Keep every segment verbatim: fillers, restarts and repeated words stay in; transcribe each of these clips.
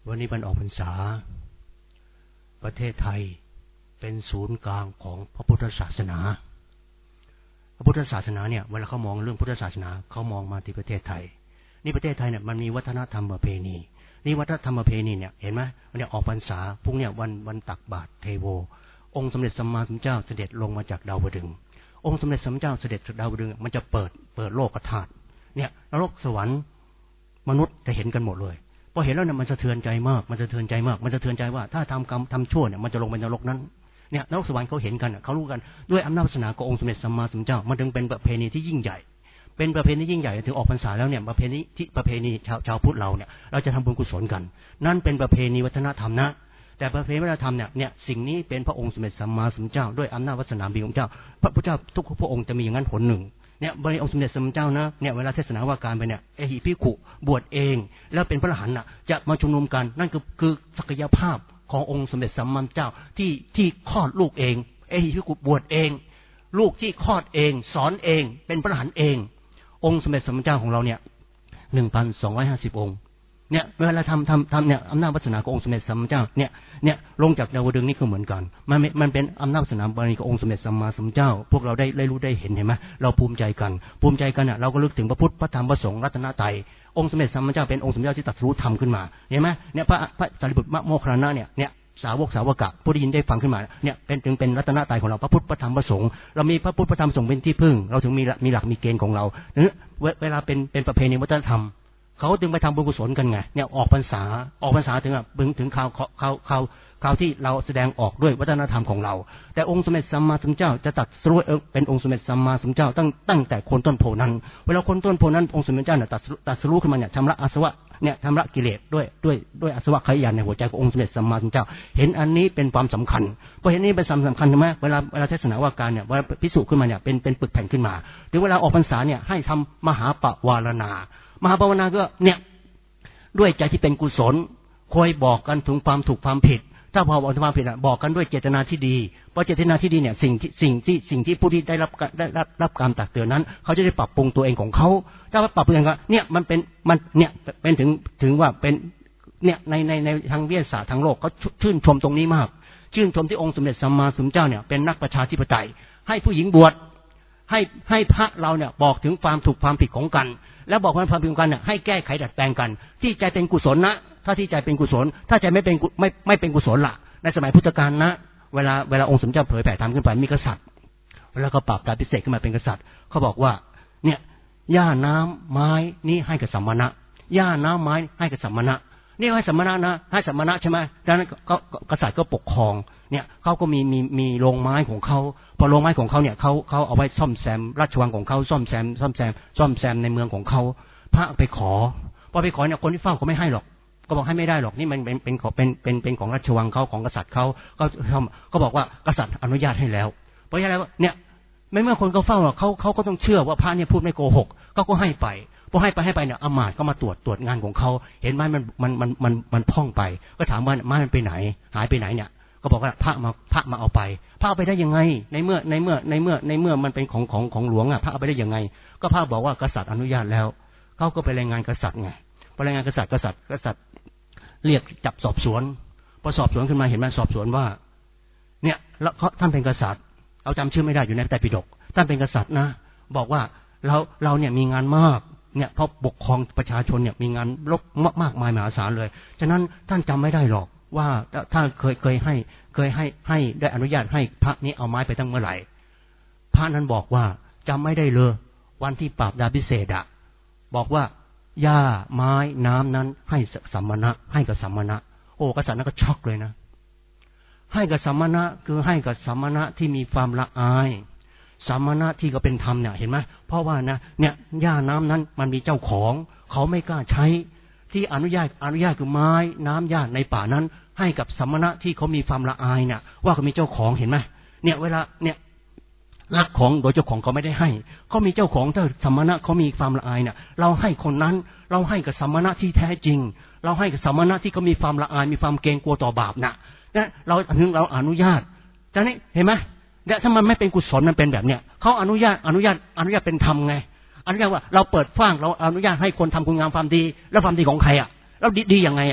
วันนี้มันออกพรรษาประเทศไทยเป็นศูนย์กลางของพระพุทธศาสนาพระพุทธศาสนาเนี่ยเวลาเขามองเรื่องพุทธศาสนาเขามองมาที่ประเทศไทยนี่ประเทศไทยเนี่ยมันมีวัฒนธรรมประเพณีนี่วัฒนธรรมประเพณีเนี่ยเห็นไหมมันเนี่ยออกพรรษาพรุ่งเนี่ยวันวันตักบาตรเทโวองค์สมเด็จสัมมาสัมพุทธเจ้าเสด็จลงมาจากดาวดึงส์องค์สมเด็จสัมมาสัมพุทธเจ้าเสด็จจากดาวดึงส์มันจะเปิดเปิดโลกธาตุเนี่ยนรกสวรรค์มนุษย์จะเห็นกันหมดเลยพอเห็นแล้วเนี่ยมันสะเทือนใจมากมันสะเทือนใจมากมันสะเทือนใจว่าถ้าทำกรรมทำชั่วเนี่ยมันจะลงไปนรกนั้นเนี่ยนรกสวรรค์เขาเห็นกันเขารู้กันด้วยอำนาจศาสนาขององค์สมเด็จสัมมาสัมพุทธเจ้ามันถึงเป็นประเพณีที่ยิ่งใหญ่เป็นประเพณียิ่งใหญ่ถึงออกพรรษาแล้วเนี่ยประเพณีที่ประเพณีชาวชาวพุทธเราเนี่ยเราจะทำบุญกุศลกันนั่นเป็นประเพณีวัฒนธรรมนะแต่ประเพณีวัฒนธรรมเนี่ยเนี่ยสิ่งนี้เป็นพระองค์สมเด็จสัมมาสัมพุทธเจ้าด้วยอำนาจวาสนาบารมีของเจ้าพระพุทธเจ้าทุกพระองค์จะมีอย่างนั้นผลหนึ่งเนี่ยบริองค์สมเด็จสัมมาสัมพุทธเจ้านะเนี่ยเวลาเทศนาว่าการไปเนี่ยเอหิภิกขุบวชเองแล้วเป็นพระอรหันต์น่ะจะมาชุมนุมกันนั่นคือคือศักยภาพขององค์สมเด็จสัมมาสัมพุทธเจ้าที่ที่คลอดลูกเองเอหิภิกขุบวชเองลูกที่คลอดเองสอนเองเป็นพระอรหันต์เององค์สมเด็จสัมมาสัมพุทธเจ้าของเราเนี่ยหนึ่งพันสองร้อยห้าสิบองค์เนี่ยเวลาทำทำทำเนี่ยอำนาจวาสนาขององค์สมเด็จสัมมาสัมพุทธเจ้าเนี่ยเนี่ยลงจากดาวดึงส์นี่ก็เหมือนกันมันมันเป็นอำนาจวาสนาบารมีขององค์สมเด็จสัมมาสัมพุทธเจ้าพวกเราได้ได้รู้ได้เห็นเห็นไหมเราภูมิใจกันภูมิใจกันอ่ะเราก็ลึกถึงพระพุทธพระธรรมพระสงฆ์รัตนตรัยองค์สมเด็จสัมมาสัมพุทธเจ้าเป็นองค์สมเด็จที่ตรัสรู้ธรรมขึ้นมาเห็นไหมเนี่ยพระพระสารีบุตรโมคคัลลานะเนี่ยเนี่ยสาวกสาวกะผู้ได้ยินได้ฟังขึ้นมาเนี่ยเป็นถึงเป็นรัตนตรัยของเราพระพุทธพระธรรมพระสงฆ์เรามีพระพุทธพระธรรมพระสงฆ์เป็นที่พึ่งเราถึงมีมีหลักมีเกณฑ์ของเราเนี่ยเวลาเป็นเป็นประเพณีวัฒนธรรมเขาจึงไปทำบุญกุศลกันไงเนี่ยออกพรรษาออกพรรษาถึงอ่ะถึงถึงข่าวข่าวข่าวข่าวที่เราแสดงออกด้วยวัฒนธรรมของเราแต่องค์สมเด็จสัมมาสัมพุทธเจ้าจะตรัสรู้เป็นองค์สมเด็จสัมมาสัมพุทธเจ้าตั้งตั้งแต่คนต้นโพนั้นเวลาคนต้นโพนั้นองค์สมเด็จเจ้าเนี่ยตรัสตรัสรู้ขึ้นมาเนี่ยชำระอาสวะเนี่ยชำระกิเลสด้วยด้วยด้วยอาสวะขยานในหัวใจขององค์สมเด็จสัมมาสัมพุทธเจ้าเห็นอันนี้เป็นความสำคัญพอเห็นนี้เป็นสำคัญใช่ไหมเวลาเวลาเทศนาว่าการเนี่ยเวลาพิสูจน์ขึ้นมาเนี่ยเป็นเป็นปึกแผ่นขึ้นมาถึงเวลาออกพรรษาเนี่ยให้ทำมหาปวารณามหาปวารณาก็เนี่ยด้วยใจที่เป็นกุศลคอยบอกกันถึงความถูกความผิดถ้าพอบอกถึงความผิดอ่ะบอกกันด้วยเจตนาที่ดีเพราะเจตนาที่ดีเนี่ยสิ่งที่สิ่งที่สิ่งที่ผู้ที่ได้รับได้รับรับการตักเตือนนั้นเขาจะได้ปรับปรุงตัวเองของเขาถ้าว่าปรับปรุงกันเนี่ยมันเป็นมันเนี่ยเป็นถึงถึงว่าเป็นเนี่ยในในในทางวิทยาศาสตร์ทางโลกเขาชื่นชมตรงนี้มากชื่นชมที่องค์สมเด็จสัมมาสัมพุทธเจ้าเนี่ยเป็นนักประชาธิปไตยให้ผู้หญิงบวชให้ให้พระเราเนี่ยบอกถึงความถูกความผิดของกันแล้วบอกว่าความผิดของกันเนี่ยให้แก้ไขดัดแปลงกันที่ใจเป็นกุศลนะถ้าที่ใจเป็นกุศลถ้าใจไม่เป็นไม่ไม่เป็นกุศลล่ะในสมัยพุทธกาลนะเวลาเวลาองค์สมเด็จเจ้าเผยแผ่ธรรมขึ้นไปมีกษัตริย์แล้วก็ปรับตาพิเศษขึ้นมาเป็นกษัตริย์เขาบอกว่าเนี่ยหญ้าน้ำไม้นี่ให้กับสัมมณะหญ้าน้ำไม้ให้กับสัมมณะนี่ให้สัมมณะนะให้สัมมณะใช่ไหมดังนั้นก็กษัตริย์ก็ปกครองเนี่ยเขาก็มีมีมีโรงไม้ของเขาพอโรงไม้ของเขาเนี่ยเขาเขาเอาไว้ซ่อมแซมราชวังของเขาซ่อมแซมซ่อมแซมซ่อมแซมในเมืองของเขาพระไปขอพอไปขอเนี่ยคนที่เฝ้าเขาไม่ให้หรอกก็บอกให้ไม่ได้หรอกนี่มันเป็นเป็นของเป็นเป็นเป็นของราชวังเขาของกษัตริย์เขาก็ทำก็บอกว่ากษัตริย์อนุญาตให้แล้วเพราะฉะนั้นเนี่ยไม่เมื่อคนเขาเฝ้าหรอกเขาเขาก็ต้องเชื่อว่าพระเนี่ยพูดไม่โกหกเขาก็ให้ไปพอให้ไปให้ไปเนี่ยอมาตย์ก็มาตรวจตรวจงานของเขาเห็นไม้มันมันมันมันมันพ่องไปก็ถามว่าไม้มันไปไหนหายไปไหนเนี่ยก็บอกว่าพระมาพระมาเอาไปพระเอาไปได้ยังไงในเมื่อในเมื่อในเมื่อในเมื่อมันเป็นของของของหลวงอ่ะพระเอาไปได้ยังไงก็พระบอกว่ากษัตริย์อนุญาตแล้วเขาก็ไปรายงานกษัตริย์ไงไปรายงานกษัตริย์กษัตริย์กษัตริย์เรียกจับสอบสวนพอสอบสวนขึ้นมาเห็นไหมสอบสวนว่าเนี่ยแล้วท่านเป็นกษัตริย์เอาจำชื่อไม่ได้อยู่ในพระไตรปิฎกท่านเป็นกษัตริย์นะบอกว่าเราเราเนี่ยมีงานมากเนี่ยเพราะปกครองประชาชนเนี่ยมีงานรบมากมายมหาศาลเลยฉะนั้นท่านจำไม่ได้หรอกว่าถ้าเคยเคยให้เคยให้ให้ได้อนุญาตให้พระนี้เอาไม้ไปตั้งเมื่อไหร่พระนั้นบอกว่าจำไม่ได้เลยวันที่ปราบดาพิเศษอะบอกว่าหญ้าไม้น้ำนั้นให้สัมมณะให้กับสัมมณะโอ้กษัตริย์นั้นก็ช็อกเลยนะให้กับสัมมณะคือให้กับสัมมณะที่มีความละอายสัมมณะที่ก็เป็นธรรมเนี่ยเห็นไหมเพราะว่านะเนี่ยหญ้าน้ำนั้นมันมีเจ้าของเขาไม่กล้าใช้ที่อนุญาตอนุญาตคือไม้น้ำหญ้าในป่านั้นให้กับสัมมณะที่เขามีความละอายเนี่ยว่าเขามีเจ้าของเห็นไหมเนี่ยเวลาเนี่ยรักของโดยเจ้าของเขาไม่ได้ให้เขามีเจ้าของถ้าสัมมณะเขามีความละอายเนี่ยเราให้คนนั้นเราให้กับสัมมณะที่แท้จริงเราให้กับสัมมณะที่เขามีความละอายมีความเกรงกลัวต่อบาปนะเนี่ยเราถึงเราอนุญาตแต่นี่เห็นไหมเนี่ยถ้ามันไม่เป็นกุศลมันเป็นแบบเนี้ยเขาอนุญาตอนุญาตอนุญาตเป็นธรรมไงอนุญาตว่าเราเปิดฟ้างเราอนุญาตให้คนทำคุณงามความดีแล้วความดีของใครอ่ะแล้วดีดียังไงอ่ะ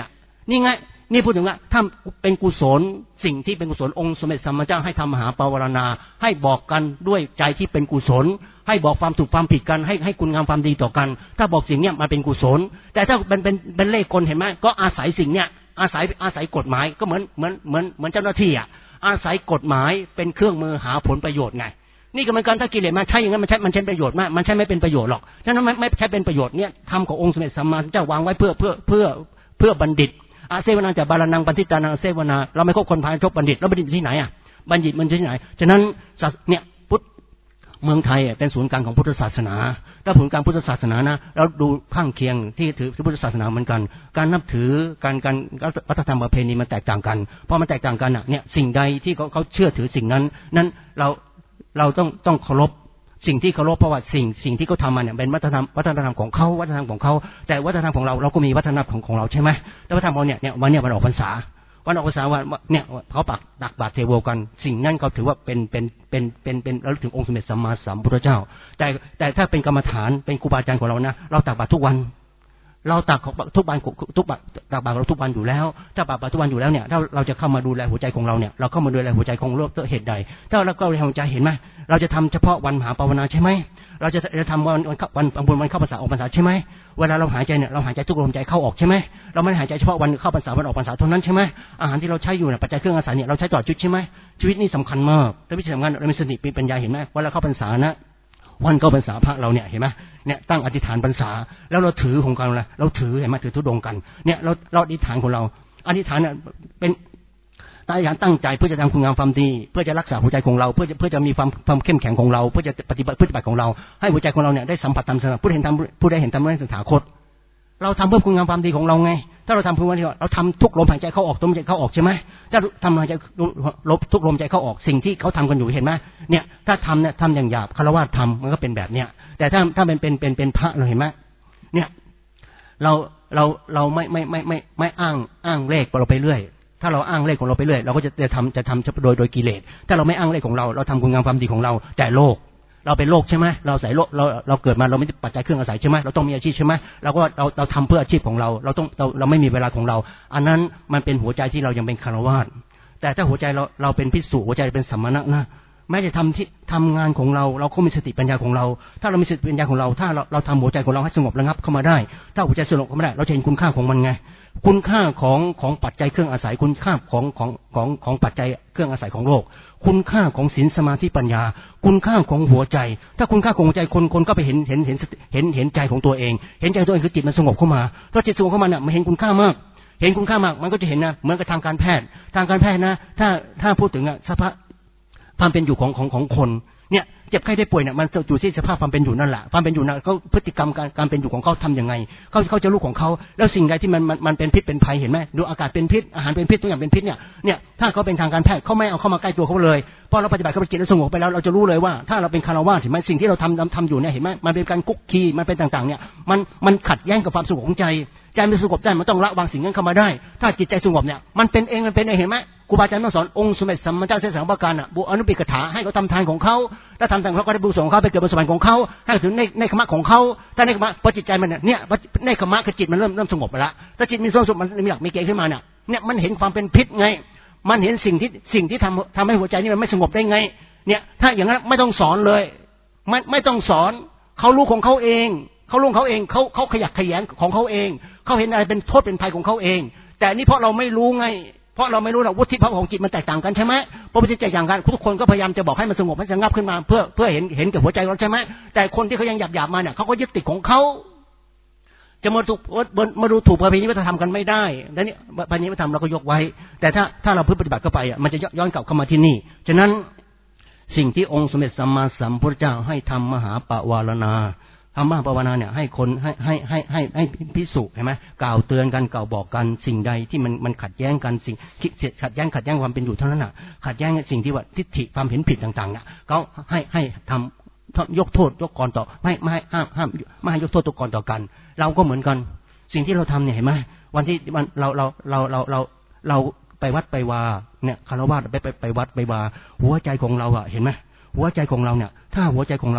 นี่ไงนี่พูดถึงว่าถ้าเป็นกุศลสิ่งที่เป็นกุศลองค์สมเด็จสัมมาสัมพุทธเจ้าให้ทำมหาปวารณาให้บอกกันด้วยใจที่เป็นกุศลให้บอกความถูกความผิดกันให้ให้คุณงามความดีต่อกันถ้าบอกสิ่งเนี้ยมาเป็นกุศลแต่ถ้าเป็นเป็นเป็นเลขกลเห็นไหมก็อาศัยสิ่งเนี้ยอาศัยอาศัยกฎหมายก็เหมือนเหมือนเหมือนเหมือนเจ้าหน้าที่อ่ะอาศัยกฎหมายเป็นเครื่องมือหาผลประโยชน์ไงนี่ก็เหมือนกันถ้ากิเลสมันใช่อย่างนั้นมันใช่มันใช้ประโยชน์มากมันใช่ไม่เป็นประโยชน์หรอกฉะนั้นไม่ไม่ใช่เป็นประโยชน์เนี่ยทำขององค์สมเด็จสัมมาสัมพุทธเจ้าวางไว้เพื่อเพื่อเพื่อเพื่อบัณฑิตอาเซวนาจะบาลนังปันทิตานังเซวนาเราไม่คบคนพาลชบบัณฑิตแล้วบัณฑิตที่ไหนอ่ะบัณฑิตมันที่ไหนฉะนั้นเนี่ยพุทธเมืองไทยเป็นศูนย์กลางของพุทธศาสนาถ้าศูนย์กลางพุทธศาสนานะเราดูข้างเคียงที่ถือพุทธศาสนาเหมือนกันการนับถือการการวัฒนธรรมประเพณีมันแตกต่างกันพอมันแตกต่างกันอ่ะเนี่ยสิ่งใดที่เขาเขาเชื่อถือสิ่งนั้นนั้นเราเราต้องต้องเคารพสิ่งที่เคารพเพราะว่าสิ่งสิ่งที่เขาทำมาเนี่ยเป็นวัฒนธรรมวัฒนธรรมของเขาวัฒนธรรมของเขาแต่วัฒนธรรมของเราเราก็มีวัฒนธรรมของของเราใช่ไหมแต่วัฒนธรรมเราเนี่ยเนี่ยวันเนี่ยวันออกพรรษาวันออกพรรษาวันเนี่ยเขาปักตักบาตรเทโวกันสิ่งนั้นเขาถือว่าเป็นเป็นเป็นเป็นเป็นเราถึงองค์สมเด็จสัมมาสัมพุทธเจ้าแต่แต่ถ้าเป็นกรรมฐานเป็นครูบาอาจารย์ของเรานะเราตักบาตรทุกวันเราตักทุกวันทุกบาตรตักบาตรเราทุกวันอยู่แล้วถ้าตักบาตรทุกวันอยู่แล้วเนี่ยถ้าเราจะเข้ามาดูแลหัวใจของเราเนี่ยเราเข้ามาดูแลหัวใจของโลกเหตุใดถ้าเราก็หัวใจเห็นไหมเราจะทำเฉพาะวันมหาภาวนาใช่ไหมเราจะจะทำวันวันวันวันวันเข้าพรรษาออกพรรษาใช่ไหมเวลาเราหายใจเนี่ยเราหายใจทุกลมใจเข้าออกใช่ไหมเราไม่หายใจเฉพาะวันเข้าพรรษาวันออกพรรษาเท่านั้นใช่ไหมอาหารที่เราใช้อยู่เนี่ยปัจจัยเครื่องอาศัยเนี่ยเราใช้ตลอดชีวิตใช่ไหมชีวิตนี่สำคัญมากแต่วิธีสำคัญเรามีสติมีปัญญาเห็นไหมเวลาเข้าพรรษานะวันเข้าพรรษาพระเราเนี่ยเห็นไหมเนี่ยตั้งอธิษฐานพรรษาแล้วเราถือของกันอะไรเราถือเห็นไหมถือทุดงกันเนี่ยเราเราอธิษฐานของเราอธิษฐานเนี่ยเป็นอธิษฐานตั้งใจเพื่อจะทำคุณงามความดีเพื่อจะรักษาหัวใจของเราเพื่อจะเพื่อจะมีความความเข้มแข็งของเราเพื่อจะปฏิบัติพฤติบัติของเราให้หัวใจของเราเนี่ยได้สัมผัสธรรมผู้เห็นธรรมผู้ได้เห็นธรรมในสถาคตเราทำเพื่อคุณงามความดีของเราไงถ้าเราทำเพื่อวันที่เราทำทุกลมหายใจเข้าออกลมหายใจเข้าออกใช่ไหมถ้าทำหายใจลบทุกลมใจเข้าออกสิ่งที่เขาทำกันอยู่เห็นไหมเนี่ยถ้าทำเนี่ยทำอย่างหยาบฆราวาสทำมันก็เป็นแบบเนี้ยแต่ถ้าถ้าเป็นเป็นเป็นเป็นพระเราเห็นไหมเนี่ยเราเราเราไม่ไม่ไม่ไม่ไม่อ้างอ้างเลขเราไปเรื่อยถ้าเราอ้างเลขของเราไปเรื่อยเราก็จะจะทำจะทำโดยโดยกิเลสถ้าเราไม่อ้างเลขของเราเราทำคุณงามความดีของเราแต่โลกเราเป็นโลกใช่ไหมเราใส่โลกเราเราเกิดมาเราไม่ได้ปัจจัยเครื่องอาศัยใช่ไหมเราต้องมีอาชีพใช่ไหมเราก็เราเราทำเพื่ออาชีพของเราเราต้องเราเราไม่มีเวลาของเราอันนั้นมันเป็นหัวใจที่เรายังเป็นคฤหัสถ์แต่ถ้าหัวใจเราเราเป็นภิกษุหัวใจเป็นสัมมณะนะแม้จะทำที่ทำงานของเราเราก็มีสติปัญญาของเราถ้าเรามีสติปัญญาของเราถ้าเราเราทำหัวใจของเราให้สงบระงับเข้ามาได้ถ้าหัวใจสงบเข้ามาได้เราจะเห็นคุณค่าของมันไงคุณค่าของของปัจจัยเครื่องอาศัยคุณค่าของของของของปัจจัยเครื่องอาศัยของโลกคุณค่าของศีลสมาธิปัญญาคุณค่าของหัวใจถ้าคุณค่าของหัวใจคนคนก็ไปเห็นเห็นเห็นเห็นเห็นใจของตัวเองเห็นใจตัวเองคือจิตมันสงบเข้ามาถ้าจิตสงบเข้ามาเนี่ยมันเห็นคุณค่ามากเห็นคุณค่ามากมันก็จะเห็นนะเหมือนกับทางการแพทย์ทางการแพทย์นะถ้าถ้าพูดถึงอะสภาพความเป็นอยู่ของของของคนเนี่ยเจ็บไข้ได้ป่วยเนี่ยมันอยู่ที่สภาพความเป็นอยู่นั่นแหละความเป็นอยู่นั้นเขาพฤติกรรมการการเป็นอยู่ของเขาทำยังไงเขาเขาจะรู้ของเขาแล้วสิ่งใดที่มันมันมันเป็นพิษเป็นภัยเห็นไหมดูอากาศเป็นพิษอาหารเป็นพิษทุกอย่างเป็นพิษเนี่ยเนี่ยถ้าเขาเป็นทางการแพทย์เขาไม่เอาเข้ามาใกล้ตัวเขาเลยพอเราปฏิบัติเขาไปจิตแล้วสงบไปแล้วเราจะรู้เลยว่าถ้าเราเป็นคฤหัสถ์เห็นไหมสิ่งที่เราทำทำอยู่เนี่ยเห็นไหมมันเป็นการคุกคีมันเป็นต่างๆเนี่ยมันมันขัดแย้งกับความสงบของใจใจมันสงบได้มันต้องละวางสิ่งนั้นเข้ามาได้ถ้าจิตใจสงบเนี่ยมันเป็นเองมันเป็นเองเห็นไหมครูบาอาจารย์ต้องสอนองค์สมเด็จสัมมาสัมพุทธเจ้าเสด็จสังฆการอ่ะบุอนุปิกถาให้เขาทำทานของเขาถ้าทำทานเขาก็ได้บุญส่งของเขาไปเกิดบนสวรรค์ของเขาให้ถึงในในขมะของเขาถ้าในขมะพอจิตใจมันเนี่ยเนี่ยในขมะคือจิตมันเริ่มเริ่มสงบไปแล้วถ้าจิตมีสงบมันมีหลักมีเกณฑ์ขึ้นมาเนี่ยเนี่ยมันเห็นความเป็นพิษไงมันเห็นสิ่งที่สิ่งที่ทำทำให้หัวใจนี่มันไม่สงบได้ไงเนี่ยถ้าอย่างนั้นไม่ต้องสอนเลยไม่ไม่ต้องสอนเขารู้ของเขาเองเขารู้เขาเองเขาเขาขยักขยงของเขาเองเขาเห็นอะไรเป็นโทษเป็นภัยของเขาเองแต่นี่เพราะเราไม่รู้ไงเพราะเราไม่รู้หรอกวุฒิภาวะของจิตมันแตกต่างกันใช่ไหมพอวุฒิแตกต่างกันทุกคนก็พยายามจะบอกให้มันสงบให้สงบขึ้นมาเพื่อเพื่อเห็นเห็นกับหัวใจเราใช่ไหมแต่คนที่เขายังหยาบหยาบมาเนี่ยเขาก็ยึดติดของเขาจะมาถูกมาดูถูกประเพณีวัฒนธรรมกันไม่ได้แล้วนี่ประเพณีวัฒนธรรมเราก็ยกไว้แต่ถ้าถ้าเราพึ่งปฏิบัติเข้าไปอ่ะมันจะย้อนกลับเข้ามาที่นี่ฉะนั้นสิ่งที่องค์สมเด็จสัมมาสัมพุทธเจ้าให้ทำมหาปวารณาธรรมะภาวนาเนี่ยให้คนให้ให้ให้ให้ให้พิสูจน์ใช่ไหมกล่าวเตือนกันกล่าวบอกกันสิ่งใดที่มันมันขัดแย้งกันสิ่งขัดแย้งขัดแย้งความเป็นอยู่เท่านั้นน่ะขัดแย้งสิ่งที่ว่าทิฏฐิความเห็นผิดต่างๆเนี่ยเขาให้ให้ทำยกโทษยกกรต่อไม่ไม่ให้ห้ามห้ามไม่ให้ยกโทษตัวกรต่อกันเราก็เหมือนกันสิ่งที่เราทำเนี่ยเห็นไหมวันที่มันเราเราเราเราเราเราไปวัดไปวาเนี่ยคารวะไปไปไปวัดไปวาหัวใจของเราอ่ะเห็นไหมหัวใจของเราเนี่ยถ้าหัวใจของเรา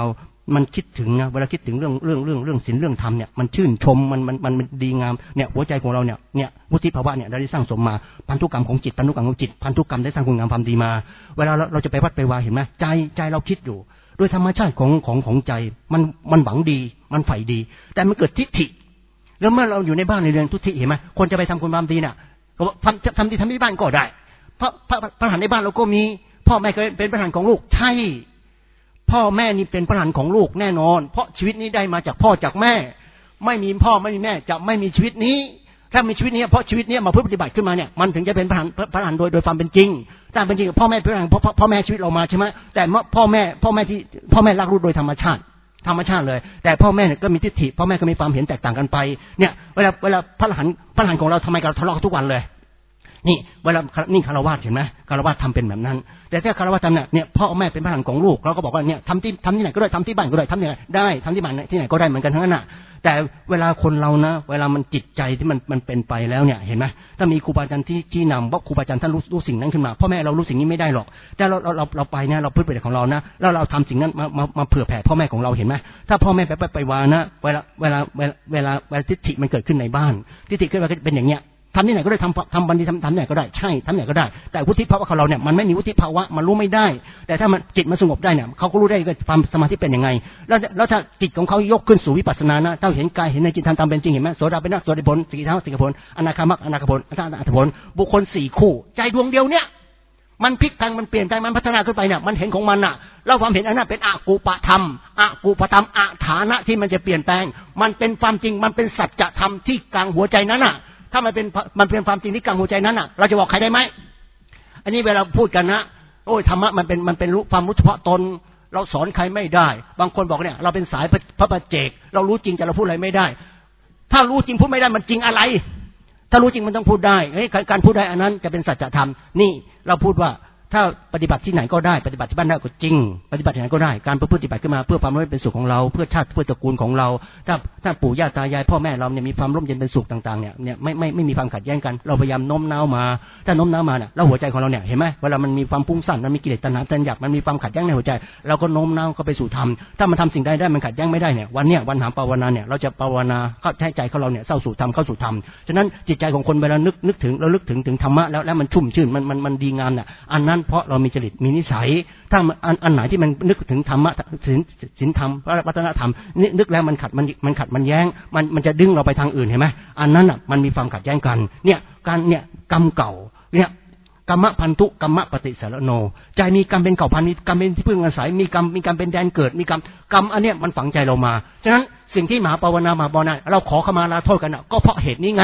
มันคิดถึงนะเวลาคิดถึงเรื่องเรื่องเรื่องเรื่องศีลเรื่องธรรมเนี่ยมันชื่นชมมันมันมันดีงามเนี่ยหัวใจของเราเนี่ยเนี่ยวุฒิภาวะเนี่ยได้สร้างสมมาพันธุกรรมของจิตพันธุกรรมของจิตพันธุกรรมได้สร้างคุณงามความดีมาเวลาเราเราจะไปวัดไปวาเห็นไหมใจใจเราคิดอยู่โดยธรรมชาติของของของใจมันมันหวังดีมันใฝ่ดีแต่มันเกิดทิฏฐิแล้วเมื่อเราอยู่ในบ้านในเรือนทุติเห็นไหมคนจะไปทำคุณความดีเนี่ยก็ทำทำดีทำที่บ้านก็ได้เพราะพระประหารในบ้านเราก็มีพ่อแม่เคยเป็นประหารของลูกใช่พ่อแม่นี่เป็นประหารของลูกแน่นอนเพราะชีวิตนี้ได้มาจากพ่อจากแม่ไม่มีพ่อไม่มีแม่จะไม่มีชีวิตนี้ถ้ามีชีวิตนี้เพราะชีวิตนี้มาเพื่อปฏิบัติขึ้นมาเนี่ยมันถึงจะเป็นประหารประหารโดยโดยความเป็นจริงแต่เป็นจริงพ่อแม่เป็นประหารเพราะพ่อแม่ชีวิตเรามาใช่ไหมแต่พ่อแม่พ่อแม่ที่พ่อแม่รักลูกโดยธรรมชาติธรรมชาติเลยแต่พ่อแม่เนี่ยก็มีทิฏฐิพ่อแม่ก็มีความเห็นแตกต่างกันไปเนี่ยเวลาเวลาพระอรหันต์พระอรหันต์ของเราทำไมเราทะเลาะกันทุกวันเลยนี่เวลานี่คารวะเห็นไหมคารวะทำเป็นแบบนั้นแต่ถ้าคารวะทำเนี่ยเนี่ยพ่อแม่เป็นพระอรหันต์ของลูกเราก็บอกว่าเนี่ยทำที่ทำที่ไหนก็ได้ทำที่บ้านก็ได้ทำที่ไหนได้ทำที่บ้านที่ไหนก็ได้เหมือนกันทั้งนั้นน่ะแต่เวลาคนเรานะเวลามันจิตใจที่มันมันเป็นไปแล้วเนี่ยเห็นไหมถ้ามีครูบาอาจารย์ที่ชี้นำว่าครูบาอาจารย์ท่านรู้รู้สิ่งนั้นขึ้นมาพ่อแม่เรารู้สิ่งนี้ไม่ได้หรอกแต่เราเราเราเราไปเนี่ยเราพูดไปของเรานะแล้วเราทำสิ่งนั้นมามามาเผื่อแผ่พ่อแม่ของเราเห็นไหมถ้าพ่อแม่ไปไปไปวานะเวลาเวลาเวลาเวลาเวลาทิฏฐิมันเกิดขึ้นในบ้านทิฏฐิขึ้นมาเป็นอย่างเงี้ยทำที่ไหนก็ได้ทำทำบันดีทำทำที่ไหนก็ได้ใช่ทำที่ไหนก็ได้แต่วุฒิภาวะของเราเนี่ยมันไม่มีวุฒิภาวะมันรู้ไม่ได้แต่ถ้ามันจิตมันสงบได้เนี่ยเขาก็รู้ได้ว่าความสมาธิเป็นยังไงแล้วแล้วถ้าจิตของเขายกขึ้นสู่วิปัสสนานะถ้าเห็นกายเห็นในจิตตามเป็นจริงเห็นไหมโสดาเป็นนักโสดาผลสีเท้าสีผลอนาคามักอนาคาผลอนาคาผลบุคคลสี่คู่ใจดวงเดียวเนี่ยมันพลิกแปลงมันเปลี่ยนแปลงมันพัฒนาขึ้นไปเนี่ยมันเห็นของมันน่ะแล้วความเห็นอันนั้นเป็นอกูปธรรมอกูปธรรมอฐานะที่มันจะเปลี่ยนแปลงมันเป็นความจริงมันเป็นสัจธรรมที่กลางหัวใจนั้นน่ะถ้ามันเป็นมันเป็นความจริงที่กลางหัวใจนั้นน่ะเราจะบอกใครได้ไหมอันนี้เวลาพูดกันนะโอ้ยธรรมะมันเป็นมันเป็นรู้ความรู้เฉพาะตนเราสอนใครไม่ได้บางคนบอกเนี่ยเราเป็นสายพระปัจเจกเรารู้จริงแต่เราพูดอะไรไม่ได้ถ้ารู้จริงพูดไม่ได้มันจริงอะไรถ้ารู้จริงมันต้องพูดได้การพูดได้อันนั้นจะเป็นสัจธรรมนี่เราพูดว่าถ้าปฏิบัติที่ไหนก็ได้ปฏิบัติที่บ้านได้ก็จริงปฏิบัติที่ไหนก็ได้การปฏิบัติขึ้นมาเพื่อความร่มเย็นเป็นสุขของเราเพื่อชาติเพื่อตระกูลของเราถ้าถ้าปู่ย่าตายายพ่อแม่เราเนี่ยมีความร่มเย็นเป็นสุขต่างๆเนี่ยเนี่ยไม่ไม่ไม่มีความขัดแย้งกันเราพยายามโน้มน้าวมาถ้าโน้มน้าวมาเนี่ยแล้วหัวใจของเราเนี่ยเห็นไหมเวลามันมีความฟุ้งซ่านมันมีกิเลสตัณหาตัณหยาบมันมีความขัดแย้งในหัวใจเราก็โน้มน้าวเข้าไปสู่ธรรมถ้ามันทำสิ่งใดได้มันขัดแย้งไม่ได้เนี่ยวันเนี้ยวันหาภาวนาเนี่ยเราจะภาวนาเข้าใจของเราเนี่ยเข้าสู่ธรรมเข้าสู่ธรรมฉะนั้นจิตใจของคนเวลานึกนึกถึงเราลึกถึงถึงธรรมะแล้วแล้วมันชุ่มชื่นมันมันมันดีงามเนี่ยอันนั้นเพราะเรามีจริตมีนิสัยถ้าอันอันไหนที่มันนึกถึงธรรมะศีลศีลธรรมวัฒนธรรมนึกแล้วมันขัดมันมันขัดมันแย้งมันมันจะดึงเราไปทางอื่นเห็นไหมอันนั้นอ่ะมันมีความขัดแย้งกันเนี่ยการเนี่ยกรรมเก่าเนี่ยกรรมพันธุกรรมปฏิสารโนใจมีกรรมเป็นเก่าพันมีกรรมเป็นที่พึ่งอาศัยมีกรรมมีกรรมเป็นแดนเกิดมีกรรมกรรมอันเนี้ยมันฝังใจเรามาฉะนั้นสิ่งที่มหาภาวนามาภาวนาเราขอขมาลาโทษกันก็เพราะเหตุนี้ไง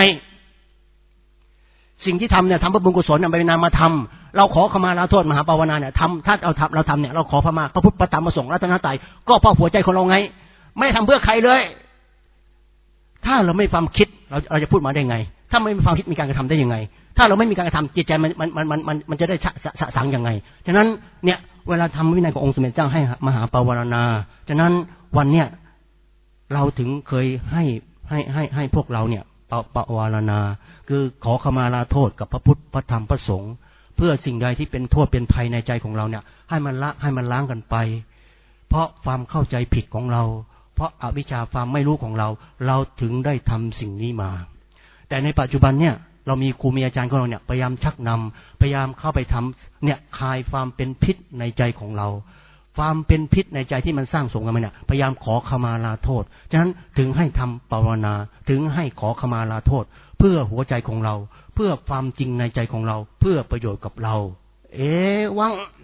สิ่งที่ทำเนี่ยทำเพื่อบุญกุศลนำไปนามธรรมเราขอขมาลาโทษมหาภาวนาเนี่ยทำถ้าเราทำเราทำเนี่ยเราขอขมาพระพุทธพระธรรมพระสงฆ์รัตนตรัยก็เพราะหัวใจของเราไงไม่ทำเพื่อใครเลยถ้าเราไม่ความคิดเราเราจะพูดมาได้ไงถ้าไม่มีความคิดมีการกระทำได้ยังไงถ้าเราไม่มีการกระทำจิตใจมันมันมันมันมันจะได้สะสางยังไงฉะนั้นเนี่ยเวลาทำวินัยขององค์สมเด็จเจ้าให้มหาภาวนาฉะนั้นวันเนี้ยเราถึงเคยให้ให้ให้ให้พวกเราเนี่ยปะปะวารณาคือขอขมาลาโทษกับพระพุทธพระธรรมพระสงฆ์เพื่อสิ่งใดที่เป็นโทษเป็นภัยในใจของเราเนี่ยให้มันละให้มันล้างกันไปเพราะความเข้าใจผิดของเราเพราะอวิชชาความไม่รู้ของเราเราถึงได้ทำสิ่งนี้มาแต่ในปัจจุบันเนี่ยเรามีครูมีอาจารย์ของเราเนี่ยพยายามชักนำพยายามเข้าไปทำเนี่ยคลายความเป็นพิษในใจของเราความเป็นพิษในใจที่มันสร้างสมกันมาเนี่ยพยายามขอขมาลาโทษฉะนั้นถึงให้ทำภาวนาถึงให้ขอขมาลาโทษเพื่อหัวใจของเราเพื่อความจริงในใจของเราเพื่อประโยชน์กับเราเอวัง